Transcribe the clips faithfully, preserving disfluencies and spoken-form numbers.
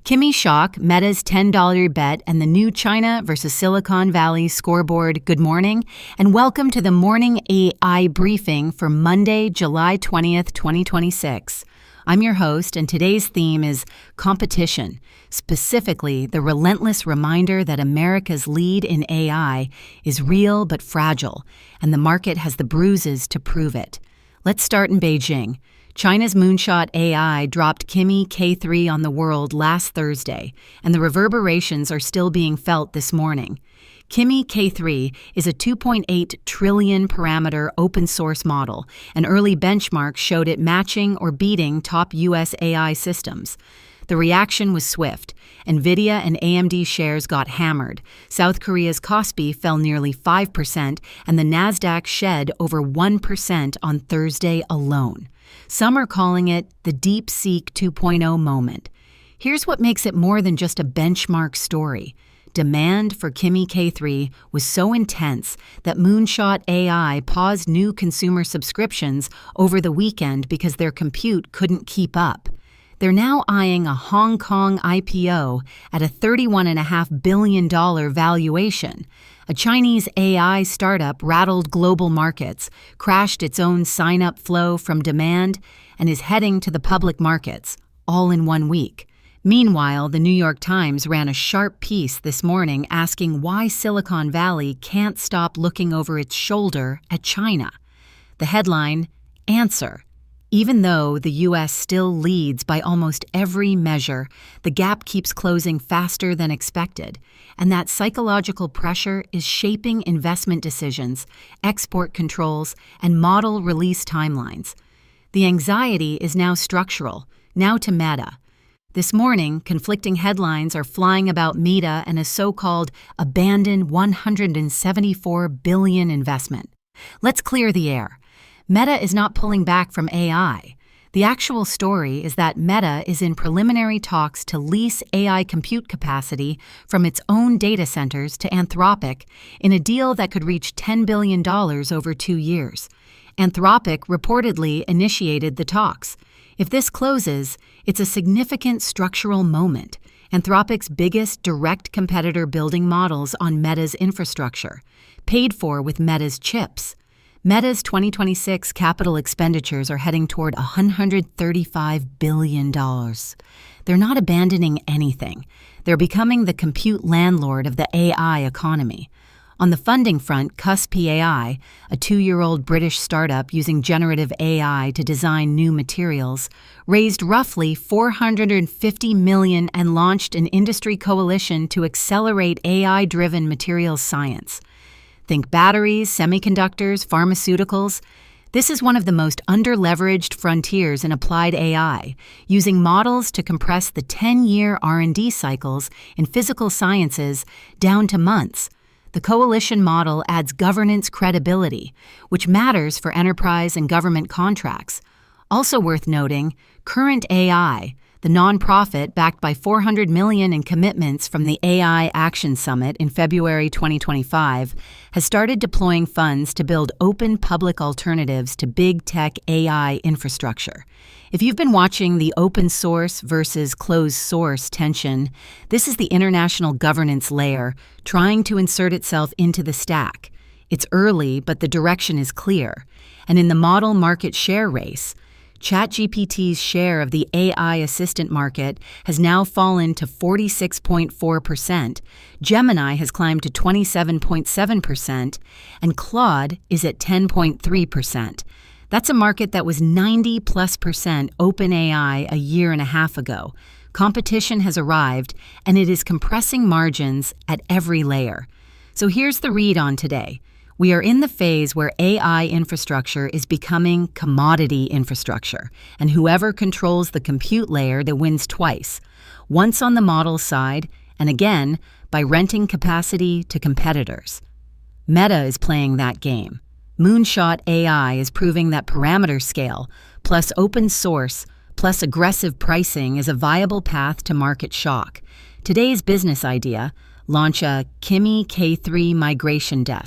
Kimi Shock, Meta's ten dollar bet, and the new China versus Silicon Valley scoreboard. Good morning, and welcome to the Morning A I Briefing for Monday, July twentieth, twenty twenty-six. I'm your host, and today's theme is competition, specifically the relentless reminder that America's lead in A I is real but fragile, and the market has the bruises to prove it. Let's start in Beijing. China's moonshot A I dropped Kimi K three on the world last Thursday, and the reverberations are still being felt this morning. Kimi K three is a two point eight trillion parameter open-source model, and early benchmarks showed it matching or beating top U S A I systems. The reaction was swift. NVIDIA and A M D shares got hammered. South Korea's Kospi fell nearly five percent, and the Nasdaq shed over one percent on Thursday alone. Some are calling it the DeepSeek two point oh moment. Here's what makes it more than just a benchmark story. Demand for Kimi K three was so intense that Moonshot A I paused new consumer subscriptions over the weekend because their compute couldn't keep up. They're now eyeing a Hong Kong I P O at a thirty-one point five billion dollars valuation. A Chinese A I startup rattled global markets, crashed its own sign-up flow from demand, and is heading to the public markets, all in one week. Meanwhile, the New York Times ran a sharp piece this morning asking why Silicon Valley can't stop looking over its shoulder at China. The headline, Answer. Even though the U S still leads by almost every measure, the gap keeps closing faster than expected, and that psychological pressure is shaping investment decisions, export controls, and model release timelines. The anxiety is now structural, now to Meta. This morning, conflicting headlines are flying about Meta and a so-called abandoned one hundred seventy-four billion dollars investment. Let's clear the air. Meta is not pulling back from A I. The actual story is that Meta is in preliminary talks to lease A I compute capacity from its own data centers to Anthropic in a deal that could reach ten billion dollars over two years. Anthropic reportedly initiated the talks. If this closes, it's a significant structural moment. Anthropic's biggest direct competitor building models on Meta's infrastructure, paid for with Meta's chips. Meta's twenty twenty-six capital expenditures are heading toward one hundred thirty-five billion dollars. They're not abandoning anything. They're becoming the compute landlord of the A I economy. On the funding front, Cusp A I, a two-year-old British startup using generative A I to design new materials, raised roughly four hundred fifty million dollars and launched an industry coalition to accelerate A I-driven materials science. Think batteries, semiconductors, pharmaceuticals. This is one of the most under-leveraged frontiers in applied A I, using models to compress the ten-year R and D cycles in physical sciences down to months. The coalition model adds governance credibility, which matters for enterprise and government contracts. Also worth noting, Current A I, the nonprofit backed by four hundred million dollars in commitments from the A I Action Summit in February twenty twenty-five, has started deploying funds to build open public alternatives to big tech A I infrastructure. If you've been watching the open source versus closed source tension, this is the international governance layer trying to insert itself into the stack. It's early, but the direction is clear. And in the model market share race, ChatGPT's share of the A I assistant market has now fallen to forty-six point four percent, Gemini has climbed to twenty-seven point seven percent, and Claude is at ten point three percent. That's a market that was ninety plus percent OpenAI a year and a half ago. Competition has arrived, and it is compressing margins at every layer. So here's the read on today. We are in the phase where A I infrastructure is becoming commodity infrastructure, and whoever controls the compute layer that wins twice, once on the model side, and again by renting capacity to competitors. Meta is playing that game. Moonshot A I is proving that parameter scale, plus open source, plus aggressive pricing is a viable path to market shock. Today's business idea, launch a Kimi K three migration desk.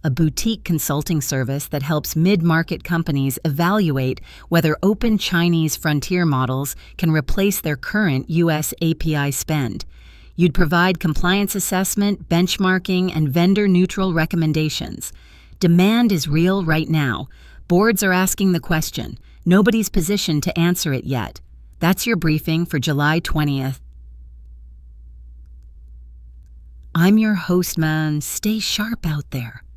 a boutique consulting service that helps mid-market companies evaluate whether open Chinese frontier models can replace their current U S A P I spend. You'd provide compliance assessment, benchmarking, and vendor-neutral recommendations. Demand is real right now. Boards are asking the question. Nobody's positioned to answer it yet. That's your briefing for July twentieth. I'm your host, man. Stay sharp out there.